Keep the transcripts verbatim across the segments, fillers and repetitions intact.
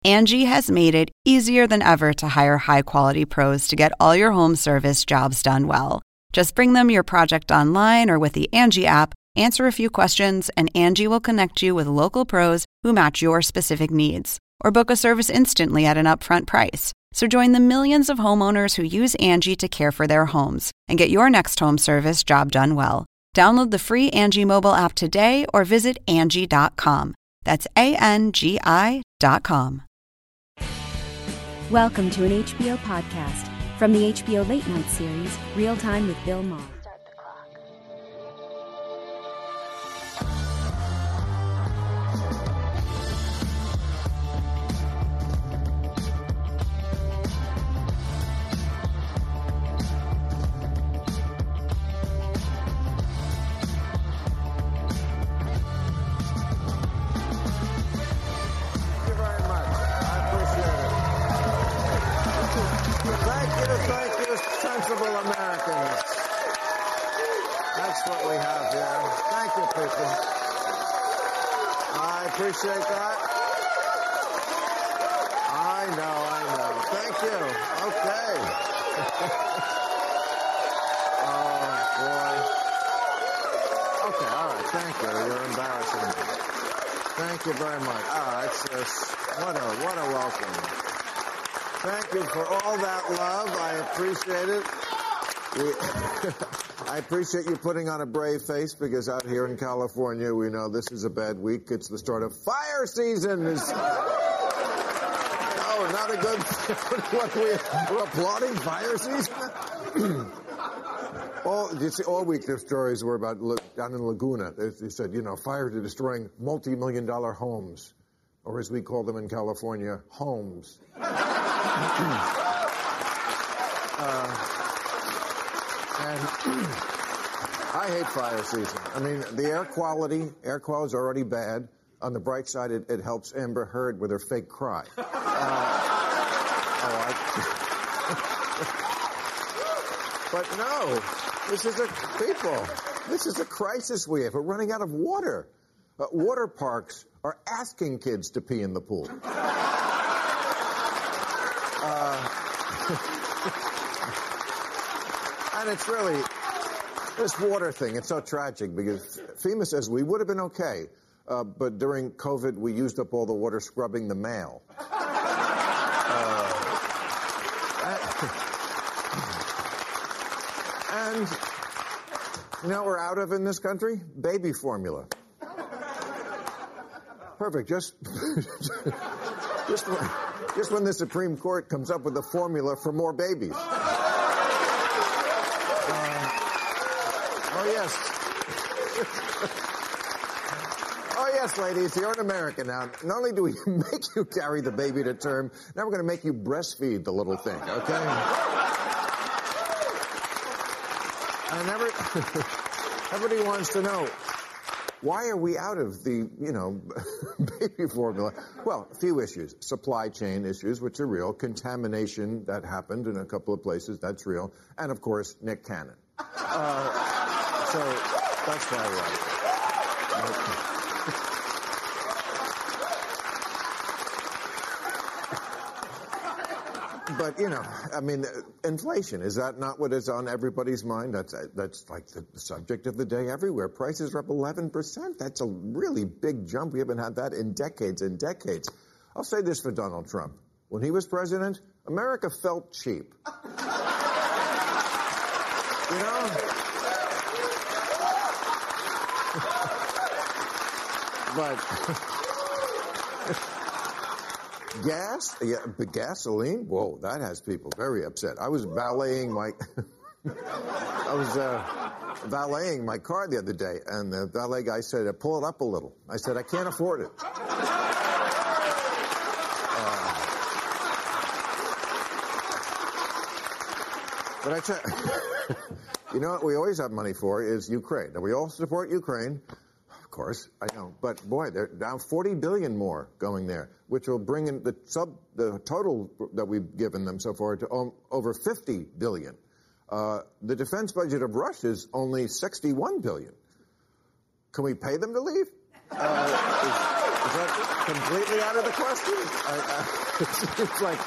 Angie has made it easier than ever to hire high-quality pros to get all your home service jobs done well. Just bring them your project online or with the Angie app, answer a few questions, and Angie will connect you with local pros who match your specific needs. Or book a service instantly at an upfront price. So join the millions of homeowners who use Angie to care for their homes and get your next home service job done well. Download the free Angie mobile app today or visit Angie dot com. That's A N G I dot com. Welcome to an H B O podcast from the H B O Late Night series, Real Time with Bill Maher. Start the clock. Thank you, thank you, sensible Americans. That's what we have here. Thank you, people. I appreciate that. I know, I know. Thank you. Okay. Oh, boy. Okay, all right. Thank you. You're embarrassing me. Thank you very much. Ah, it's just, what a, what a welcome. Thank you for all that love. I appreciate it. We, I appreciate you putting on a brave face, because out here in California, we know this is a bad week. It's the start of fire season. It's, oh, not a good... What, we, we're applauding fire season? all, you see, all week their stories were about down in Laguna. They, they said, you know, fires are destroying multi-million dollar homes, or as we call them in California, homes. Uh, and I hate fire season. I mean, the air quality, air quality is already bad. On the bright side, it, it helps Amber Heard with her fake cry. Uh, oh, I, but no, this is a, people, this is a crisis we have. We're running out of water. Uh, water parks are asking kids to pee in the pool. Uh, and it's really, this water thing, it's so tragic, because FEMA says we would have been okay, uh, but during COVID, we used up all the water scrubbing the mail. Uh, and, you know what we're out of in this country? Baby formula. Perfect, just... Just when, just when the Supreme Court comes up with a formula for more babies. Uh, oh, yes. Oh, yes, ladies, you're an American now. Not only do we make you carry the baby to term, now we're going to make you breastfeed the little thing, okay? And every, everybody wants to know, why are we out of the, you know, baby formula? Well, a few issues. Supply chain issues, which are real. Contamination, that happened in a couple of places, that's real. And, of course, Nick Cannon. Uh, so, that's why we're out. But, you know, I mean, inflation, is that not what is on everybody's mind? That's that's like the subject of the day everywhere. Prices are up eleven percent. That's a really big jump. We haven't had that in decades and decades. I'll say this for Donald Trump. When he was president, America felt cheap. You know? But... Gas, yeah, but gasoline, whoa, that has people very upset. I was valeting my, I was uh, valeting my car the other day, and the valet guy said, pull it up a little. I said, I can't afford it. Uh, but I tell you know what we always have money for is Ukraine. And we all support Ukraine. Of course, I know, but boy, they're down forty billion more going there, which will bring in the sub the total that we've given them so far to um, over fifty billion. Uh, the defense budget of Russia is only sixty-one billion. Can we pay them to leave? Uh, Is that completely out of the question? I, I, it's like,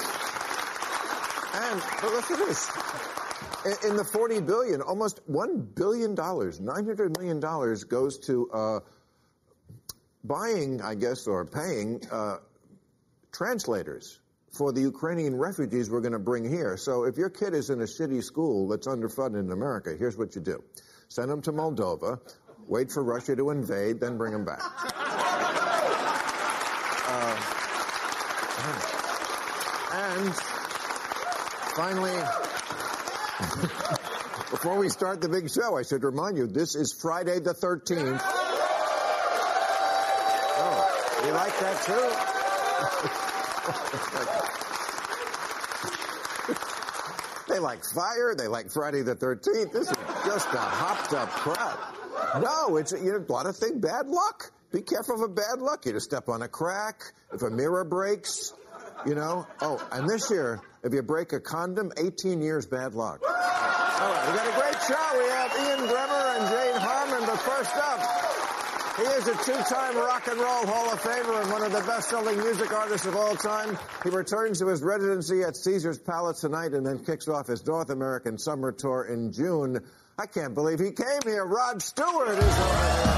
and but look at this. In, in the forty billion dollars, almost one billion dollars, nine hundred million dollars goes to uh, buying, I guess, or paying uh, translators for the Ukrainian refugees we're going to bring here. So if your kid is in a shitty school that's underfunded in America, here's what you do. Send them to Moldova, wait for Russia to invade, then bring them back. Uh, and finally, before we start the big show, I should remind you, this is Friday the thirteenth. Oh, you like that too? They like fire. They like Friday the thirteenth. This is just a hopped up crowd. No, it's, you know, a lot of things, bad luck. Be careful of bad luck. You just step on a crack, if a mirror breaks, you know. Oh, and this year, if you break a condom, eighteen years bad luck. All right, we got a great show. We have Ian Bremmer and Jane Harmon, but first up, he is a two-time Rock and Roll Hall of Famer and one of the best-selling music artists of all time. He returns to his residency at Caesars Palace tonight and then kicks off his North American summer tour in June. I can't believe he came here. Rod Stewart is over here.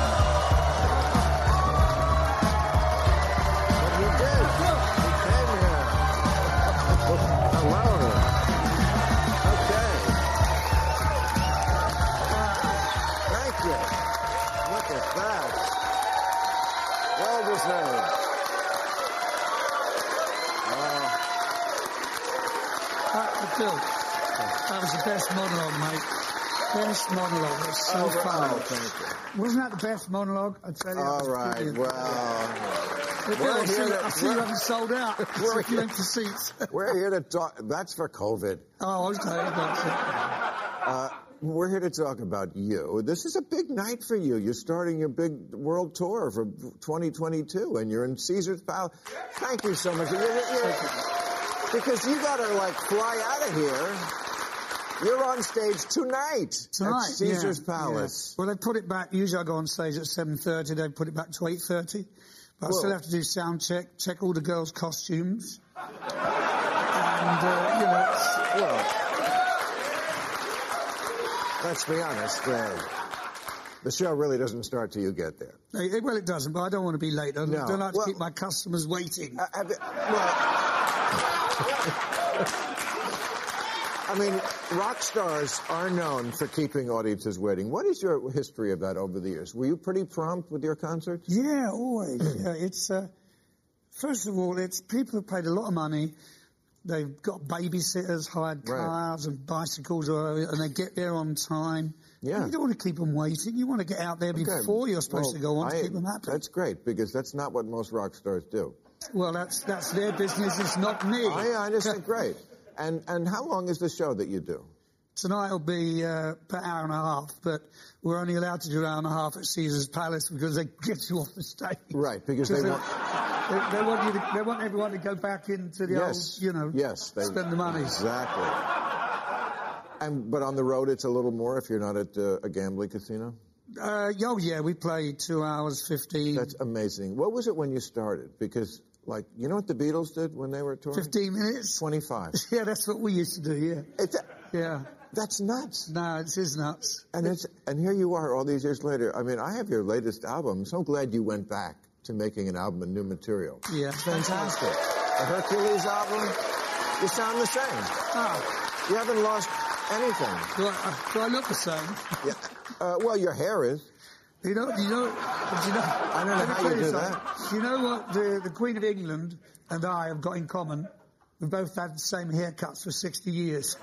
But he did. He came here. Hello. Okay. Thank you. Look at that. Well deserved. That, Bill, that was the best monologue, mate. Best monologue. It was so oh, fun. Oh, thank you. Wasn't that the best monologue? I'd tell you. All right, brilliant. well... But we're I see, here to, I see you haven't sold out. We're If you went for seats. We're here to talk... That's for COVID. Oh, okay. That's it. Uh, we're here to talk about you. This is a big night for you. You're starting your big world tour for twenty twenty-two, and you're in Caesars Palace. Thank you so much. You're, you're, because you got to, like, fly out of here. You're on stage tonight, Tonight, at Caesars yeah, Palace. Yeah. Well, they put it back. Usually I go on stage at seven thirty. They put it back to eight thirty. But Whoa. I still have to do sound check, check all the girls' costumes. And, uh, you know, it's... Well, let's be honest. Uh, the show really doesn't start till you get there. Hey, well, it doesn't, but I don't want to be late. I No. don't like to Well, keep my customers waiting. Uh, have you- well... I mean, rock stars are known for keeping audiences waiting. What is your history of that over the years? Were you pretty prompt with your concerts? Yeah, always. Yeah, it's, uh, first of all, it's people who paid a lot of money. They've got babysitters, hired cars and bicycles, or, and they get there on time. Yeah. You don't want to keep them waiting. You want to get out there Okay. before you're supposed Well, to go on to I- keep them happy. That's great, because that's not what most rock stars do. Well, that's that's their business. It's not me. I, I understand. Great. And and how long is the show that you do? Tonight will be uh, about an hour and a half, but we're only allowed to do an hour and a half at Caesars Palace because they get you off the stage. Right, because they want... They, they want you to, they want everyone to go back into the Yes. old, you know, yes, they, spend the money. Exactly. And but on the road, it's a little more if you're not at uh, a gambling casino? Uh, oh, yeah, we played two hours, fifteen. That's amazing. What was it when you started? Because, like, you know what the Beatles did when they were touring? fifteen minutes? twenty-five. Yeah, that's what we used to do, yeah. It's, Yeah. that's nuts. No, it is nuts. And it's and here you are all these years later. I mean, I have your latest album. I'm so glad you went back to making an album and new material. Yeah. It's fantastic. The Hercules album, you sound the same. Oh, You haven't lost anything. do I, do I look the same? Yeah. Uh, well, your hair is. You know, you know, do you know, I don't know let me how tell you do something. that. Do you know what the, the Queen of England and I have got in common? We've both had the same haircuts for sixty years.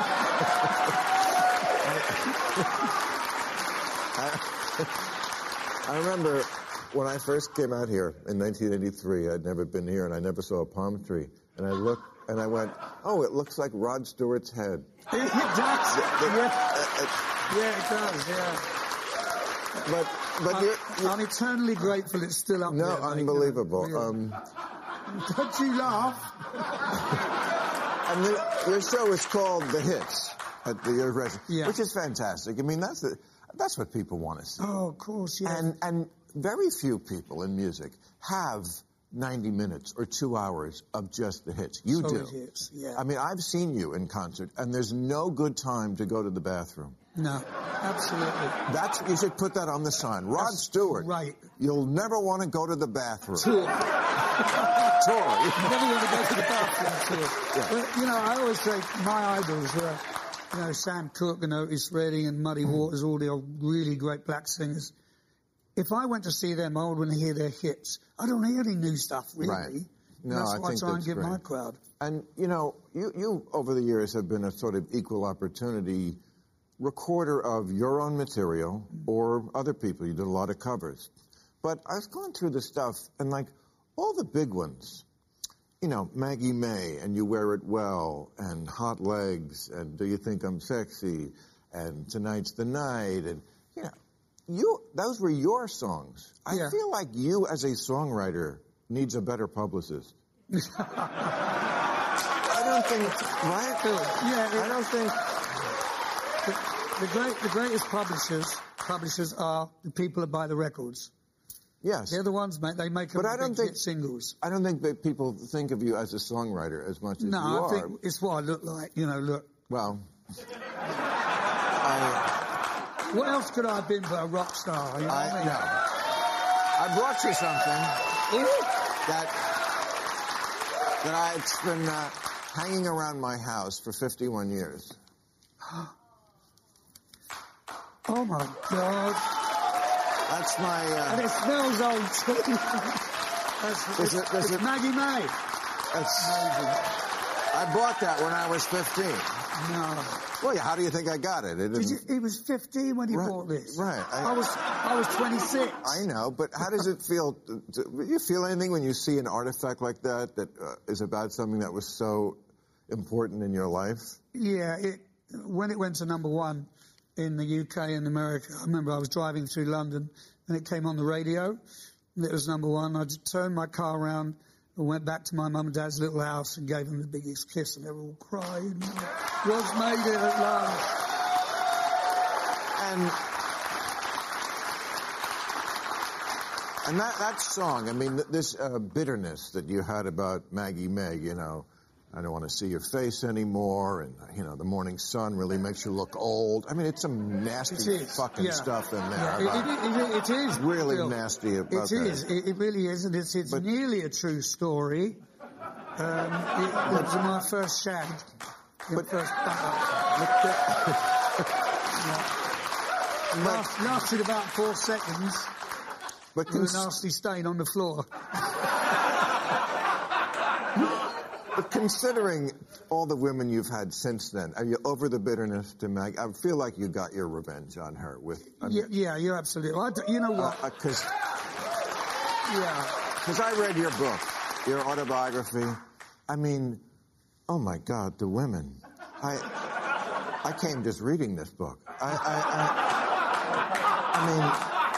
I remember when I first came out here in nineteen eighty-three, I'd never been here and I never saw a palm tree. And I looked and I went, oh, it looks like Rod Stewart's head. It does. Yeah. Uh, uh, Yeah, it does, yeah. but but I'm, you're, you're, I'm eternally grateful it's still up no, there. mate. unbelievable. Yeah. Um, Don't you laugh? and the, your show is called The Hits at the University, Yeah. which is fantastic. I mean, that's the, that's what people want to see. Oh, of course, yeah. And and very few people in music have ninety minutes or two hours of just the hits. You so do. It is, yeah. I mean, I've seen you in concert, and there's no good time to go to the bathroom. No, absolutely. That's you should put that on the sign. Rod That's Stewart. Right. You'll never want to go to the bathroom. Tour. Tour. You never want to go to the bathroom tour. Yeah. But, you know, I always say my idols were, you know, Sam Cooke and Otis Redding and Muddy Waters, all the old really great black singers. If I went to see them, I would want to hear their hits. I don't hear any new stuff, really. Right. No, that's I why think I try and that's give great. my crowd. And, you know, you, you, over the years, have been a sort of equal opportunity recorder of your own material or other people. You did a lot of covers. But I was going through the stuff, and, like, all the big ones, you know, Maggie May, and You Wear It Well, and Hot Legs, and Do You Think I'm Sexy, and Tonight's the Night, and, you know, you, those were your songs. I Yeah. feel like you, as a songwriter, needs a better publicist. I don't think, right? Yeah, I don't think... The, the, great, the greatest publishers publishers are the people that buy the records. Yes. They're the ones, mate. They make them But I don't big think- hit singles. I don't think that people think of you as a songwriter as much as No, you I are. think it's what I look like. You know, look. Well, I, What else could I have been but a rock star? You know I, what I mean? no. I brought you something that that I've been uh, hanging around my house for fifty-one years. Oh my God! That's my. And Uh, it smells old too. That's, Does it- does it's it- Maggie May. that's, Amazing. I bought that when I was fifteen. No. Well, yeah, how do you think I got it? It Did you, didn't. he was fifteen when he Right, bought this. right. I- I, was I was twenty-six. I know, but how does it feel? Do you feel anything when you see an artifact like that that uh, is about something that was so important in your life? Yeah, it, when it went to number one in the U K and America, I remember I was driving through London and it came on the radio. And it was number one. I just turned my car around and went back to my mum and dad's little house and gave them the biggest kiss, and they were all crying. Rod's made it at last. And and that that song, I mean, th- this uh, bitterness that you had about Maggie May, you know, I don't want to see your face anymore, and you know, the morning sun really makes you look old. I mean, it's some nasty It is, fucking yeah. stuff in there. Yeah, about- it, it, it, it is. Really Bill. nasty about It that. is. It, it really is, and it's, it's But- nearly a true story. Um, it, it was my first shag. The But- first button. But, Last, lasted about four seconds. but With a cons- nasty stain on the floor. But considering all the women you've had since then, are you over the bitterness to Mag? I feel like you got your revenge on her with. I Yeah, mean, yeah, you're absolutely. I d you know what? Because yeah. I read your book, your autobiography. I mean, oh my God, the women. I I came just reading this book. I I I, I mean.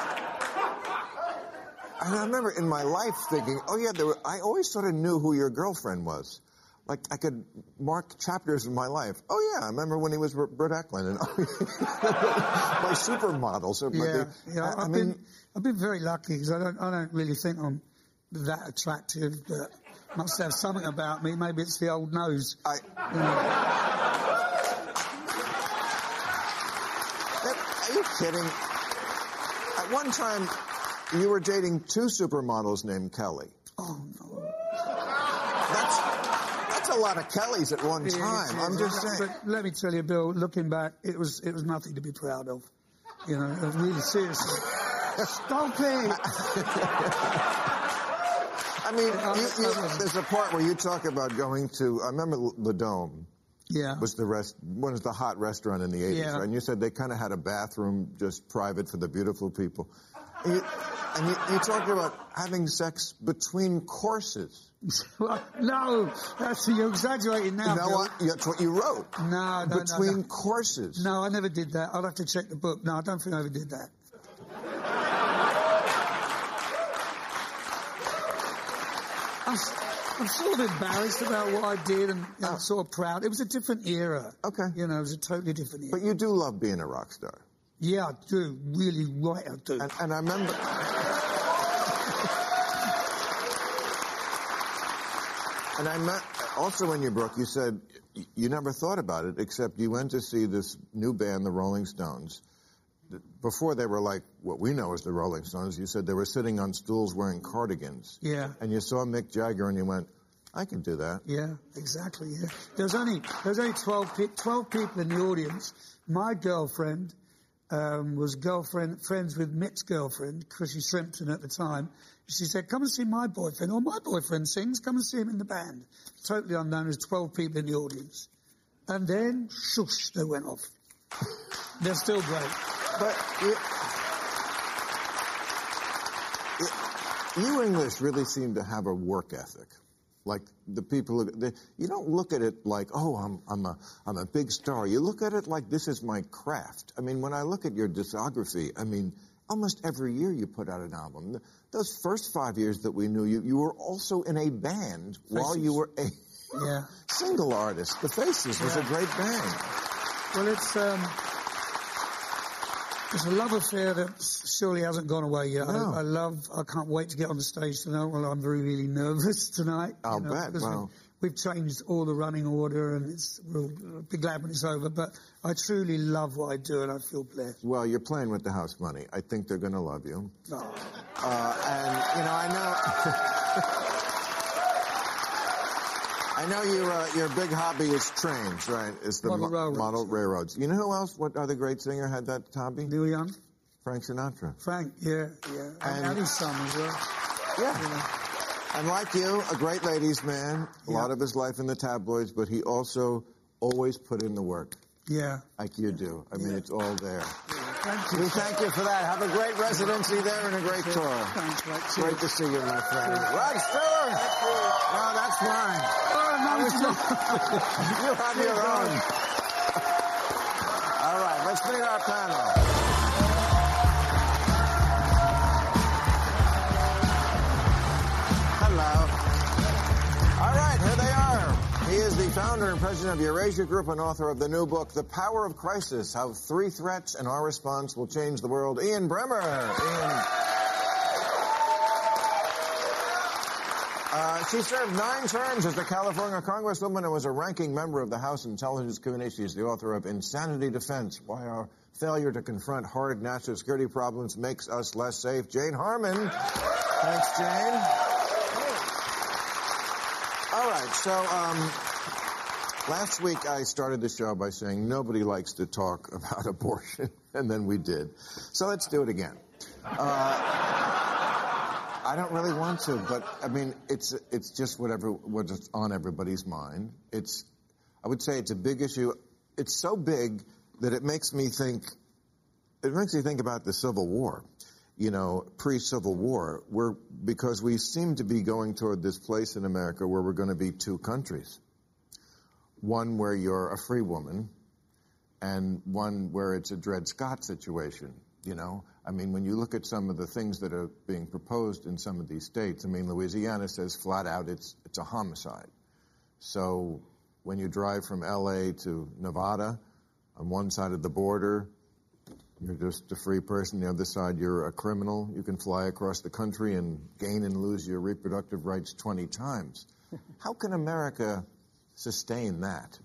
And I remember in my life thinking, oh yeah, there were, I always sort of knew who your girlfriend was. Like, I could mark chapters in my life. Oh yeah, I remember when he was R- Britt Eklund and my supermodels. Yeah, They, yeah. I, I've I mean, been, I've been very lucky because I don't, I don't really think I'm that attractive, but must have something about me. Maybe it's the old nose. I, You know. are you kidding? At one time, you were dating two supermodels named Kelly. Oh no. That's that's a lot of Kellys at one It is, time. it I'm is. just saying. But let me tell you, Bill. Looking back, it was it was nothing to be proud of. You know, it was really seriously. Stop it. I mean, you, you, there's a part where you talk about going to. I remember the Dome. Yeah. Was the rest was the hot restaurant in the eighties, Yeah. right? And you said they kind of had a bathroom just private for the beautiful people. And you, and you, you talked about having sex between courses. No, that's you're exaggerating now. You know Bill. what? That's what you wrote. No, no, Between no, no. courses. No, I never did that. I'll have to check the book. No, I don't think I ever did that. I'm, s- I'm sort of embarrassed about what I did and you know, sort of proud. It was a different era. Okay. You know, it was a totally different era. But you do love being a rock star. Yeah, I do. Really right, I do. And, and I remember... And I met, also in your book, you said you never thought about it, except you went to see this new band, the Rolling Stones. Before they were like what we know as the Rolling Stones, you said they were sitting on stools wearing cardigans. Yeah. And you saw Mick Jagger and you went, I can do that. Yeah, exactly, yeah. There was only, there was only twelve, pe- twelve people in the audience. My girlfriend um, was girlfriend friends with Mick's girlfriend, Chrissy Shrimpton at the time. She said, come and see my boyfriend. Oh, my boyfriend sings. Come and see him in the band. Totally unknown. There's twelve people in the audience. And then, shush, they went off. They're still great. But you, you English really seem to have a work ethic. Like the people, they, you don't look at it like, oh, I'm, I'm a, I'm a big star. You look at it like this is my craft. I mean, when I look at your discography, I mean, almost every year you put out an album. Those first five years that we knew you, you were also in a band Faces. while you were a yeah. single artist. The Faces was yeah. a great band. Well, it's um, it's a love affair that surely hasn't gone away yet. No. I, I love, I can't wait to get on the stage tonight. Well, I'm very, really nervous tonight. I'll you know, bet. Well, we've, we've changed all the running order, and it's, we'll be glad when it's over. But I truly love what I do, and I feel blessed. Well, you're playing with the house money. I think they're going to love you. Oh. Uh, and, you know, I know... I know your uh, your big hobby is trains, right? It's the model, mo- railroads. model railroads. You know who else? What other great singer had that hobby? Neil Young. Frank Sinatra. Frank, yeah, yeah. And, and his son as well. Yeah. You know. And like you, a great ladies' man. A yeah. lot of his life in the tabloids, but he also always put in the work. Yeah. Like you do. I mean, yeah. it's all there. Yeah. Thank you. We thank you for that. Have a great residency there and a great Cheers. tour. Thanks, right. Great to see you, my friend. Rod Stewart! Oh, that's mine. Oh, no, it's not. You have your own. All right, let's meet our panel. Hello. All right, here they are. He is the founder and president of Eurasia Group and author of the new book, The Power of Crisis, How Three Threats and Our Response Will Change the World. Ian Bremmer. Ian. Uh, she served nine terms as the California Congresswoman and was a ranking member of the House Intelligence Committee. She's the author of Insanity Defense, Why Our Failure to Confront Hard National Security Problems Makes Us Less Safe. Jane Harman. Thanks, Jane. All right, so um, last week I started the show by saying nobody likes to talk about abortion, and then we did. So let's do it again. Uh, I don't really want to, but I mean, it's it's just whatever what's on everybody's mind. It's, I would say, it's a big issue. It's so big that it makes me think. It makes me think about the Civil War. You know, pre-Civil War, we're, because we seem to be going toward this place in America where we're going to be two countries. One where you're a free woman, and one where it's a Dred Scott situation, you know? I mean, when you look at some of the things that are being proposed in some of these states, I mean, Louisiana says flat out it's it's a homicide. So when you drive from L A to Nevada, on one side of the border, you're just a free person. The other side, you're a criminal. You can fly across the country and gain and lose your reproductive rights twenty times. How can America sustain that?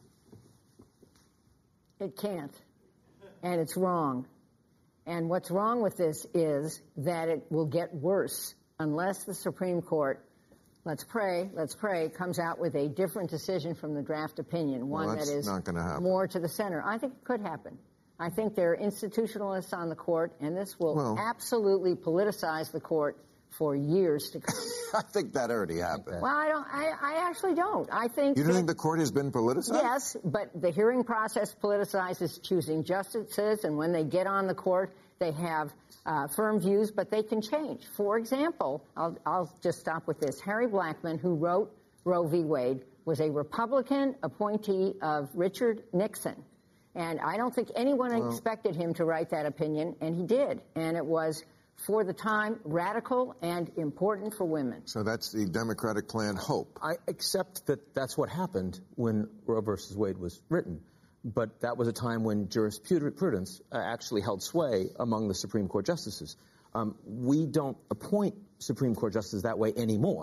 It can't. And it's wrong. And what's wrong with this is that it will get worse unless the Supreme Court, let's pray, let's pray, comes out with a different decision from the draft opinion, one well, that is not gonna happen. more to the center. I think it could happen. I think there are institutionalists on the court, and this will well, absolutely politicize the court for years to come. I think that already happened. Well, I don't. I, I actually don't. I think. You don't that, think the court has been politicized? Yes, but the hearing process politicizes choosing justices, and when they get on the court, they have uh, firm views, but they can change. For example, I'll, I'll just stop with this. Harry Blackmun, who wrote Roe v. Wade, was a Republican appointee of Richard Nixon. And I don't think anyone well, expected him to write that opinion, and he did. And it was, for the time, radical and important for women. So that's the Democratic plan hope. I accept that that's what happened when Roe versus Wade was written. But that was a time when jurisprudence uh, actually held sway among the Supreme Court justices. Um, we don't appoint Supreme Court justices that way anymore.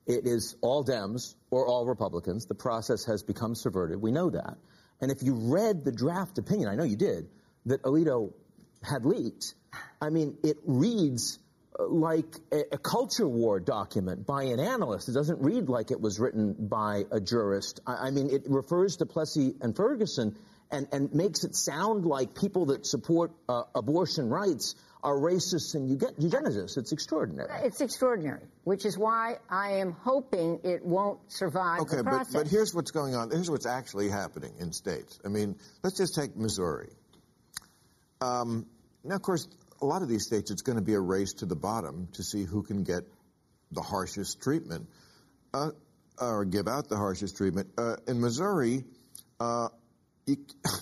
It is all Dems or all Republicans. The process has become subverted. We know that. And if you read the draft opinion, I know you did, that Alito had leaked, I mean, it reads like a, a culture war document by an analyst. It doesn't read like it was written by a jurist. I, I mean, it refers to Plessy and Ferguson and, and makes it sound like people that support uh, abortion rights are racists and eugenicists. It's extraordinary. It's extraordinary, which is why I am hoping it won't survive okay, the process. But, but here's what's going on. Here's what's actually happening in states. I mean, let's just take Missouri. Um, now, of course, a lot of these states, it's going to be a race to the bottom to see who can get the harshest treatment uh, or give out the harshest treatment. Uh, in Missouri, uh, you,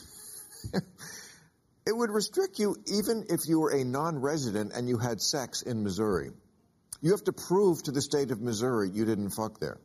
it would restrict you even if you were a non-resident and you had sex in Missouri. You have to prove to the state of Missouri you didn't fuck there.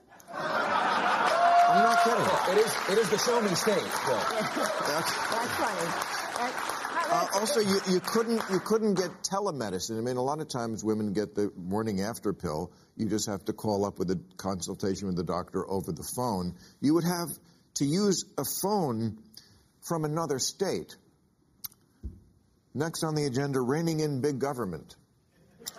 I'm not kidding. It is, it is the show me state. Bill. That's, That's funny. That's, Uh, also, you, you couldn't you couldn't get telemedicine. I mean, a lot of times women get the morning after pill. You just have to call up with a consultation with the doctor over the phone. You would have to use a phone from another state. Next on the agenda, reining in big government. uh,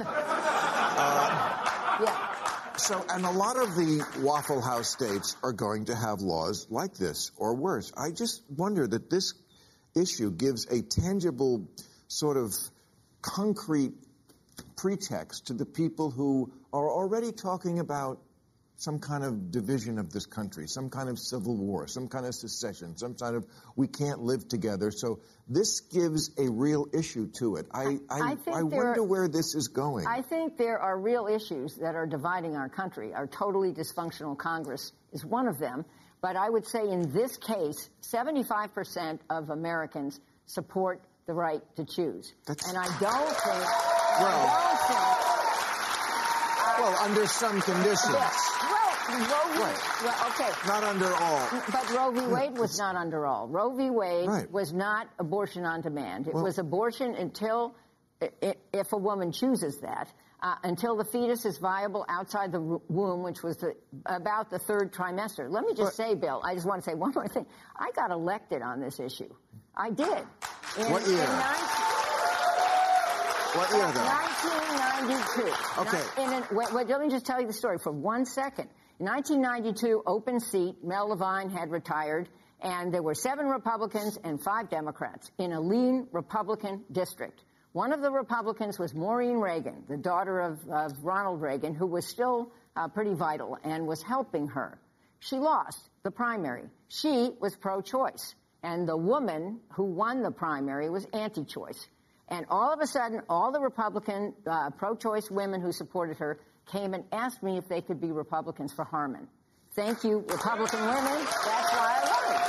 yeah. So, and a lot of the Waffle House states are going to have laws like this or worse. I just wonder that this issue gives a tangible sort of concrete pretext to the people who are already talking about some kind of division of this country, some kind of civil war, some kind of secession, some kind of we can't live together. So this gives a real issue to it. I, I, I, I wonder are, where this is going. I think there are real issues that are dividing our country. Our totally dysfunctional Congress is one of them. But I would say in this case, seventy-five percent of Americans support the right to choose. That's... And I don't think... Well, I don't think... Well, uh, under some conditions. Yes. Well, Roe v. Right. Well, okay. Not under all. But Roe v. Wade was not under all. Roe v. Wade right. was not abortion on demand. It well, was abortion until, if a woman chooses that, uh, until the fetus is viable outside the womb, which was the, about the third trimester. Let me just but, say, Bill, I just want to say one more thing. I got elected on this issue. I did. In, what year? In nineteen, what year, though? nineteen ninety-two. Okay. In an, wait, wait, let me just tell you the story for one second. In nineteen ninety-two, open seat, Mel Levine had retired, and there were seven Republicans and five Democrats in a lean Republican district. One of the Republicans was Maureen Reagan, the daughter of, of Ronald Reagan, who was still uh, pretty vital and was helping her. She lost the primary. She was pro-choice, and the woman who won the primary was anti-choice. And all of a sudden, all the Republican uh, pro-choice women who supported her came and asked me if they could be Republicans for Harman. Thank you, Republican women. That's why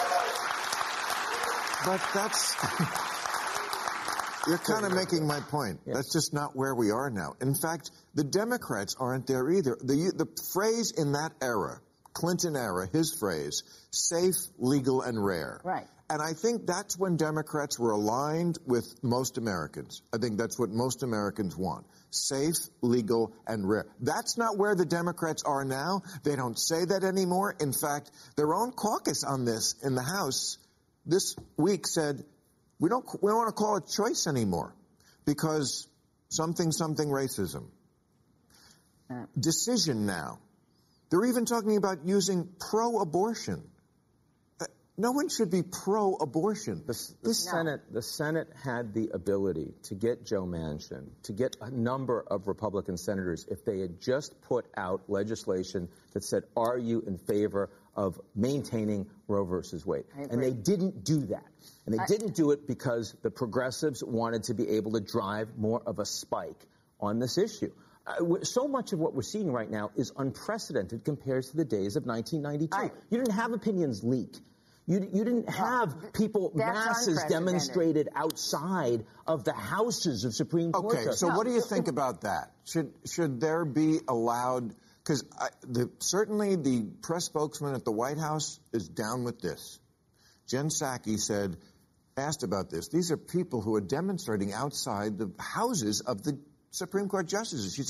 I won. But that's... You're kind of making my point. Yes. That's just not where we are now. In fact, the Democrats aren't there either. The, the phrase in that era, Clinton era, his phrase, safe, legal, and rare. Right. And I think that's when Democrats were aligned with most Americans. I think that's what most Americans want. Safe, legal, and rare. That's not where the Democrats are now. They don't say that anymore. In fact, their own caucus on this in the House this week said, we don't, we don't want to call it choice anymore because something, something racism. Decision now. They're even talking about using pro-abortion. No one should be pro-abortion. The, the, Senate, the Senate had the ability to get Joe Manchin, to get a number of Republican senators, if they had just put out legislation that said, are you in favor of maintaining Roe versus Wade? And they didn't do that. And they I, didn't do it because the progressives wanted to be able to drive more of a spike on this issue. Uh, so much of what we're seeing right now is unprecedented compared to the days of nineteen ninety-two. I, you didn't have opinions leak. You, you didn't have people, masses demonstrated outside of the houses of Supreme Court. Okay, so no. What do you think about that? Should should there be allowed, because certainly the press spokesman at the White House is down with this. Jen Psaki said, asked about this, these are people who are demonstrating outside the houses of the Supreme Court justices. She said,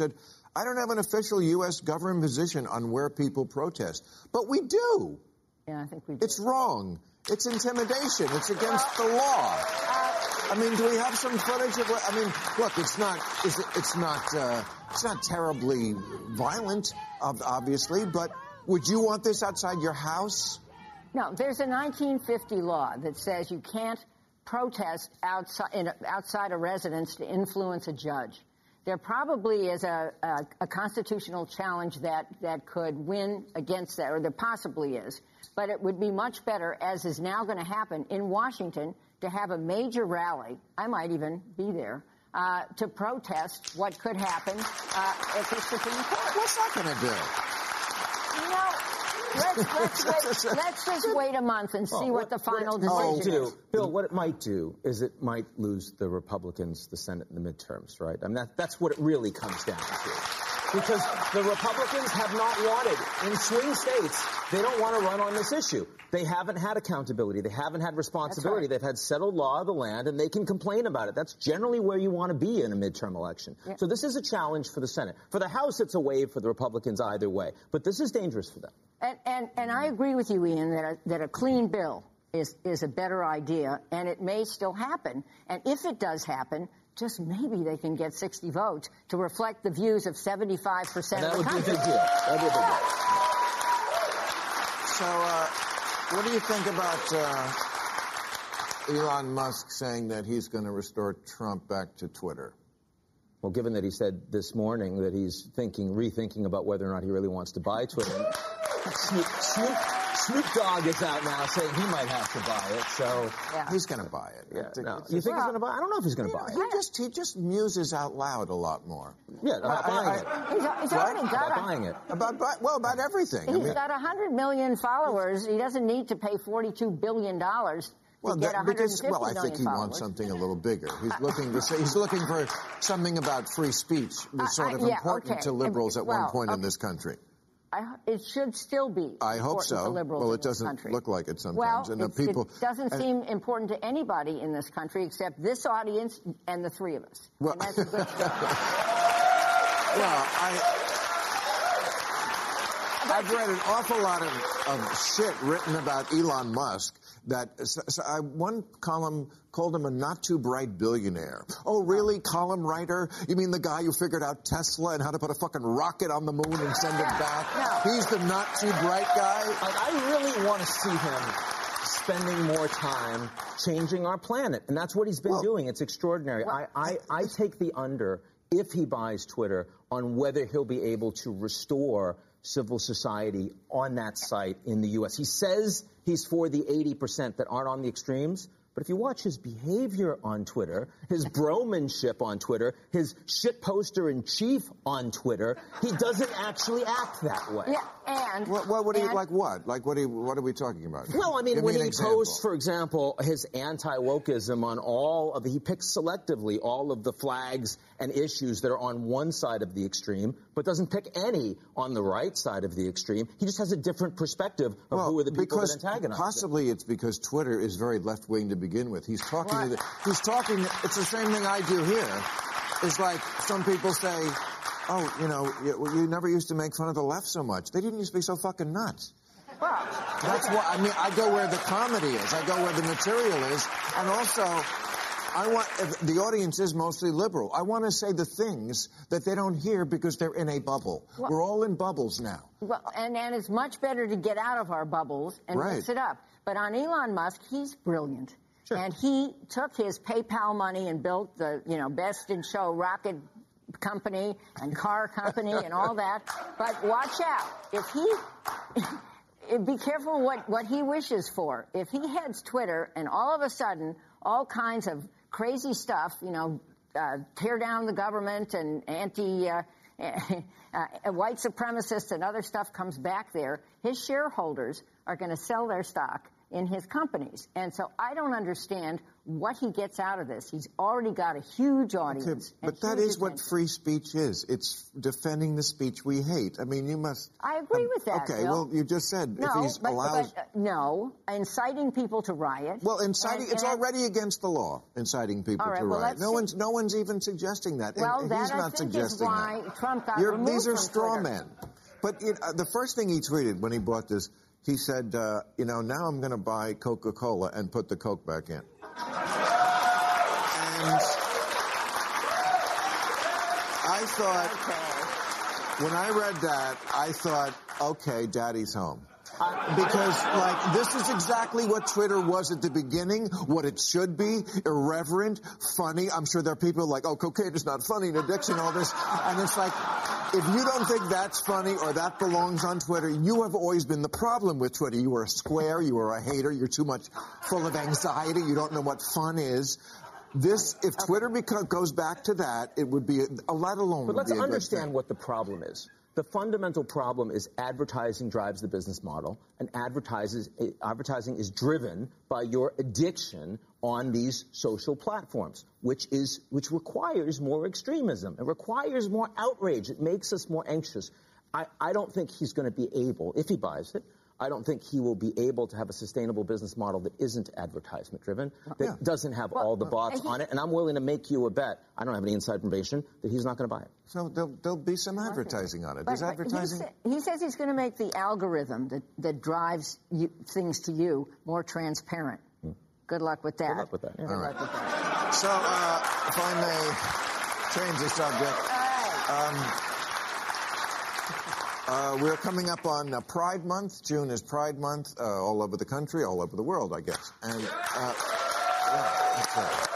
I don't have an official U S government position on where people protest, but we do. Yeah, I think we do. It's wrong. It's intimidation. It's against the law. I mean, do we have some footage of what? I mean, look, it's not, it's, it's not, uh, it's not terribly violent, obviously, but would you want this outside your house? No, there's a nineteen fifty law that says you can't protest outside, in, outside a residence to influence a judge. There probably is a, a, a constitutional challenge that, that could win against that, or there possibly is. But it would be much better, as is now going to happen in Washington, to have a major rally, I might even be there, uh, to protest what could happen uh, at the Supreme Court. What's that going to do? You know, let's, let's, wait, let's just wait a month and see well, what, what the final what decision do, is. Bill, what it might do is it might lose the Republicans the Senate in the midterms, right? I mean, that, that's what it really comes down to. Because the Republicans have not wanted, in swing states, they don't want to run on this issue. They haven't had accountability. They haven't had responsibility. Right. They've had settled law of the land, and they can complain about it. That's generally where you want to be in a midterm election. Yeah. So this is a challenge for the Senate. For the House, it's a wave for the Republicans either way. But this is dangerous for them. And, and, and I agree with you, Ian, that a, that a clean bill is, is a better idea, and it may still happen. And if it does happen, just maybe they can get sixty votes to reflect the views of seventy-five percent of the country. That would be a big deal. That would be a big deal. So, uh, what do you think about uh, Elon Musk saying that he's going to restore Trump back to Twitter? Well, given that he said this morning that he's thinking, rethinking about whether or not he really wants to buy Twitter, Snoop, Snoop, Snoop Dogg is out now saying he might have to buy it. So yeah. He's going to buy it. Yeah, no. You think well, he's going to buy it? I don't know if he's going to buy it. He just he just muses out loud a lot more. Yeah, about well, buying I, it. He's, he's already got about a, buying it. About buy, well, about everything. He's I mean, got one hundred million followers. He doesn't need to pay forty-two billion dollars. Well, to get that, because well, I think he followers. wants something a little bigger. He's looking to say, he's looking for something about free speech was sort of uh, uh, yeah, important okay. to liberals at well, one point okay. in this country. I, it should still be. I hope so. To liberals well, in it doesn't this country. look like it sometimes. Well, and the people, it doesn't and, seem important to anybody in this country except this audience and the three of us. Well, and that's a good thing. Well, I. I've read an awful lot of, of shit written about Elon Musk that so, so I, one column called him a not-too-bright billionaire. Oh, really, column writer? You mean the guy who figured out Tesla and how to put a fucking rocket on the moon and send it back? No. He's the not-too-bright guy? Like, I really want to see him spending more time changing our planet, and that's what he's been well, doing. It's extraordinary. Well, I, I, I take the under, if he buys Twitter, on whether he'll be able to restore civil society on that site in the U S. He says he's for the eighty percent that aren't on the extremes, but if you watch his behavior on Twitter, his bromanship on Twitter, his shit poster in chief on Twitter, he doesn't actually act that way. Yeah, and what, what, what do you and, like? What like what? Are you, what are we talking about? Well, I mean, Give when me he example. posts, for example, his anti-wokeism on all of the, he picks selectively all of the flags and issues that are on one side of the extreme, but doesn't pick any on the right side of the extreme. He just has a different perspective of well, who are the people because that antagonize possibly it. it's because Twitter is very left-wing to begin with. He's talking. What? To the, he's talking. It's the same thing I do here. It's like some people say, "Oh, you know, you, you never used to make fun of the left so much. They didn't used to be so fucking nuts." Well, that's what I mean. I go where the comedy is. I go where the material is, and also. I want, if the audience is mostly liberal. I want to say the things that they don't hear because they're in a bubble. Well, we're all in bubbles now. Well, and, and it's much better to get out of our bubbles and right. mix it up. But on Elon Musk, he's brilliant. Sure. And he took his PayPal money and built the, you know, best in show rocket company and car company and all that. But watch out. If he... Be careful what, what he wishes for. If he heads Twitter and all of a sudden all kinds of crazy stuff, you know, uh, tear down the government and anti uh, uh, white supremacists and other stuff comes back there, his shareholders are going to sell their stock in his companies. And so I don't understand what he gets out of this. He's already got a huge audience. Okay, but that is what free speech is. It's defending the speech we hate. I mean, you must... I agree um, with that, Okay, Bill. well, you just said no, if he's but, allows... but, uh, no, inciting people to riot. Well, inciting, and, it's and already against the law, inciting people All right, to well, riot. No see. one's, no one's even suggesting that. Well, and that he's I not think suggesting is why that. Trump got You're, removed these are from straw Twitter. men. But it, uh, the first thing he tweeted when he bought this, he said, uh, you know, now I'm going to buy Coca-Cola and put the Coke back in. And I thought, okay. when I read that, I thought, okay, Daddy's home. Uh, because, like, this is exactly what Twitter was at the beginning, what it should be, irreverent, funny. I'm sure there are people like, oh, cocaine is not funny, and addiction, all this. And it's like, if you don't think that's funny or that belongs on Twitter, you have always been the problem with Twitter. You are a square, you are a hater, you're too much full of anxiety, you don't know what fun is. This, if Twitter become, goes back to that, it would be, a, let alone But let's be a understand what the problem is. The fundamental problem is advertising drives the business model, and advertises, advertising is driven by your addiction on these social platforms, which is which requires more extremism. It requires more outrage. It makes us more anxious. I, I don't think he's going to be able, if he buys it, I don't think he will be able to have a sustainable business model that isn't advertisement-driven, that yeah. doesn't have well, all the bots he, on it. And I'm willing to make you a bet, I don't have any inside information, that he's not going to buy it. So there'll, there'll be some advertising on it. But, Is but advertising... He, sa- he says he's going to make the algorithm that, that drives you, things to you more transparent. Hmm. Good luck with that. Good luck with that. Yeah. Good All luck right. with that. So, uh, if I may change the subject. All right. Um, Uh, we're coming up on uh, Pride Month. June is Pride Month uh, all over the country, all over the world, I guess. And, uh, yeah, that's right.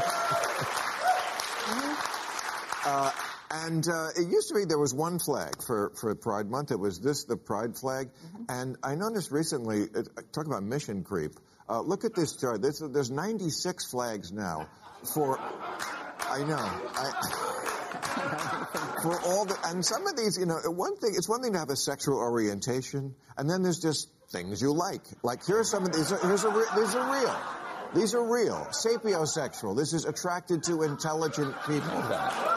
uh, and uh, it used to be there was one flag for, for Pride Month. It was this, the Pride flag. Mm-hmm. And I noticed recently, uh, talk about mission creep. Uh, look at this chart. There's, there's ninety-six flags now for, I know, I... For all the, and some of these, you know, one thing, it's one thing to have a sexual orientation, and then there's just things you like. Like, here's some of these, here's a, these are real. These are real. Sapiosexual. This is attracted to intelligent people. Oh.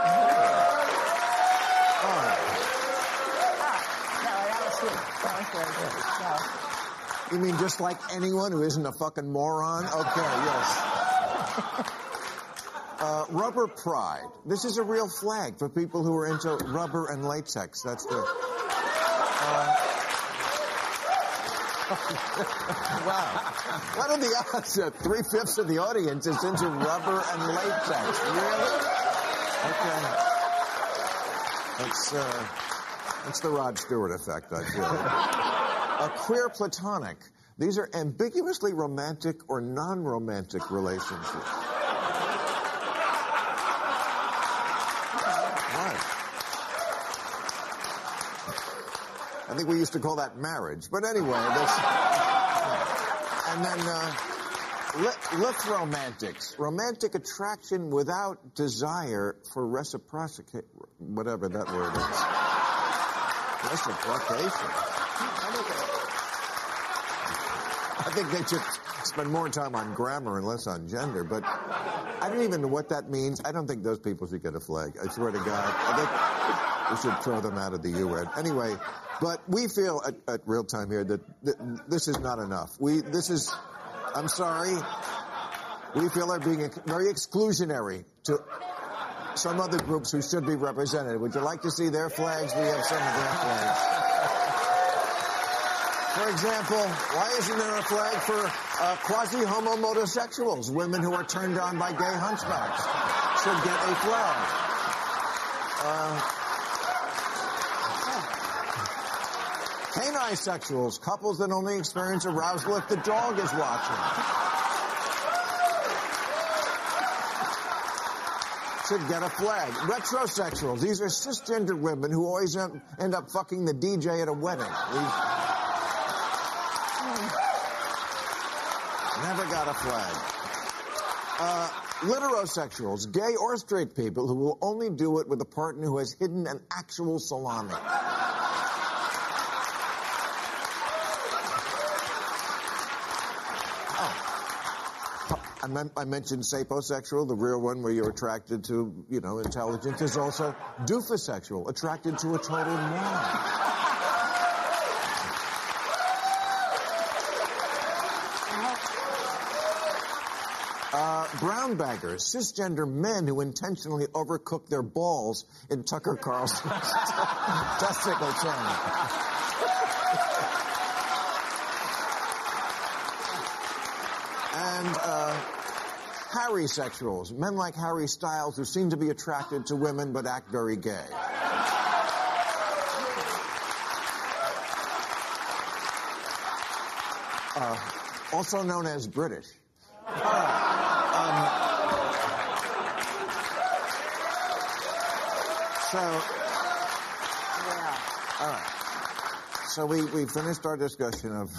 No, that was good. That was very good. No. You mean just like anyone who isn't a fucking moron? Okay, yes. Uh, rubber pride. This is a real flag for people who are into rubber and latex. That's the... Uh, wow. What are the odds that three-fifths of the audience is into rubber and latex? Really? Okay. That's, uh, that's the Rod Stewart effect, I feel. A queer platonic. These are ambiguously romantic or non-romantic relationships. I think we used to call that marriage. But anyway, this... And then, uh, li- romantics. Romantic attraction without desire for reciprocity. Whatever that word is. Reciprocation. I think they should spend more time on grammar and less on gender. But I don't even know what that means. I don't think those people should get a flag. I swear to God. I think we should throw them out of the U N. Anyway... But we feel at, at Real Time here that, that this is not enough. We, this is, I'm sorry, we feel they're being ex- very exclusionary to some other groups who should be represented. Would you like to see their flags? We have some of their flags. For example, why isn't there a flag for uh, quasi-homosexuals, women who are turned on by gay hunchbacks? Should get a flag. Uh, Canisexuals, couples that only experience arousal if the dog is watching. Should get a flag. Retrosexuals, these are cisgender women who always end up fucking the D J at a wedding. These... Never got a flag. Uh, Literosexuals, gay or straight people who will only do it with a partner who has hidden an actual salami. Oh. I, meant, I mentioned sapiosexual, the real one where you're attracted to, you know, intelligence. There's also doofusexual, attracted to a total moron. Uh, brown baggers, cisgender men who intentionally overcook their balls in Tucker Carlson's testicle channel. And uh, Harry-sexuals, men like Harry Styles who seem to be attracted to women but act very gay. Uh, also known as British. All right. Um, so, yeah. All right. So we, we finished our discussion of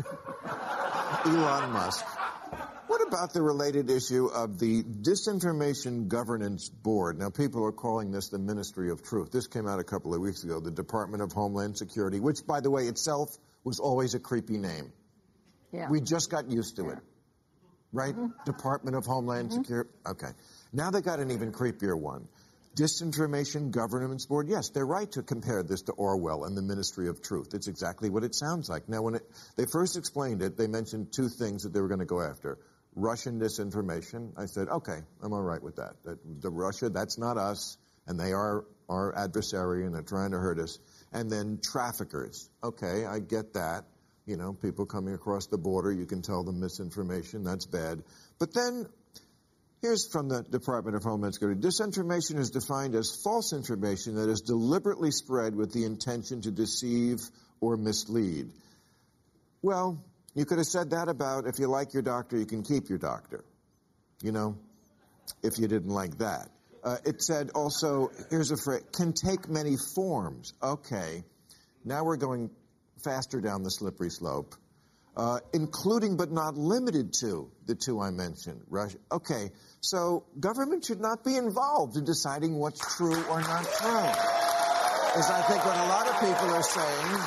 Elon Musk. What about the related issue of the Disinformation Governance Board? Now, people are calling this the Ministry of Truth. This came out a couple of weeks ago, the Department of Homeland Security, which, by the way, itself was always a creepy name. Yeah. We just got used to yeah. it. Right? Mm-hmm. Department of Homeland mm-hmm. Security. Okay. Now they got an even creepier one. Disinformation Governance Board. Yes, they're right to compare this to Orwell and the Ministry of Truth. It's exactly what it sounds like. Now, when it, they first explained it, they mentioned two things that they were going to go after. Russian disinformation. I said, okay, I'm all right with that. that. The Russia, that's not us, and they are our adversary, and they're trying to hurt us. And then traffickers. Okay, I get that. You know, people coming across the border, you can tell them misinformation. That's bad. But then, here's from the Department of Homeland Security. Disinformation is defined as false information that is deliberately spread with the intention to deceive or mislead. Well, you could have said that about if you like your doctor, you can keep your doctor. You know, if you didn't like that. Uh, it said also, here's a phrase, can take many forms. Okay, now we're going faster down the slippery slope, uh, including but not limited to the two I mentioned. Russia. Okay, so government should not be involved in deciding what's true or not true, is I think what a lot of people are saying.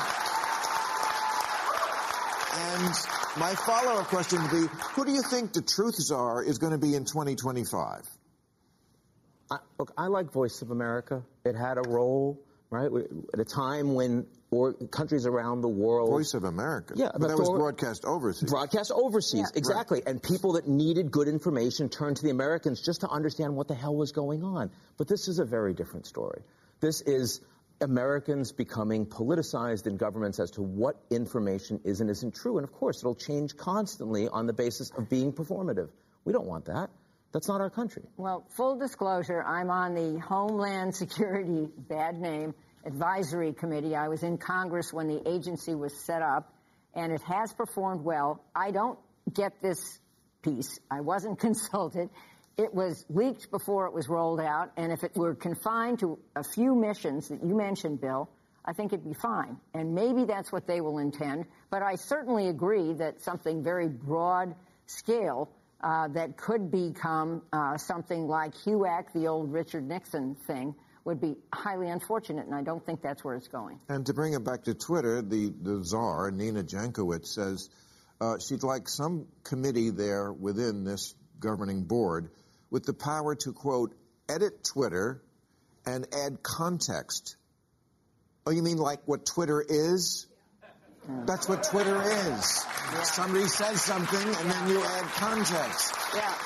And my follow-up question would be, who do you think the truth czar is going to be in twenty twenty-five? I, look, I like Voice of America. It had a role, right, at a time when or countries around the world. Voice of America. Yeah, but, but that was or, broadcast overseas. Broadcast overseas, yeah. exactly. Right. And people that needed good information turned to the Americans just to understand what the hell was going on. But this is a very different story. This is Americans becoming politicized in governments as to what information is and isn't true. And of course, it'll change constantly on the basis of being performative. We don't want that. That's not our country. Well, full disclosure, I'm on the Homeland Security, bad name, Advisory Committee. I was in Congress when the agency was set up, and it has performed well. I don't get this piece. I wasn't consulted. It was leaked before it was rolled out, and if it were confined to a few missions that you mentioned, Bill, I think it'd be fine. And maybe that's what they will intend. But I certainly agree that something very broad scale uh, that could become uh, something like H U A C, the old Richard Nixon thing, would be highly unfortunate, and I don't think that's where it's going. And to bring it back to Twitter, the, the czar, Nina Jankowicz, says uh, she'd like some committee there within this governing board with the power to, quote, edit Twitter and add context. Oh, you mean like what Twitter is? Yeah. That's what Twitter is. Yeah. Somebody says something, and yeah. then you add context. Yeah.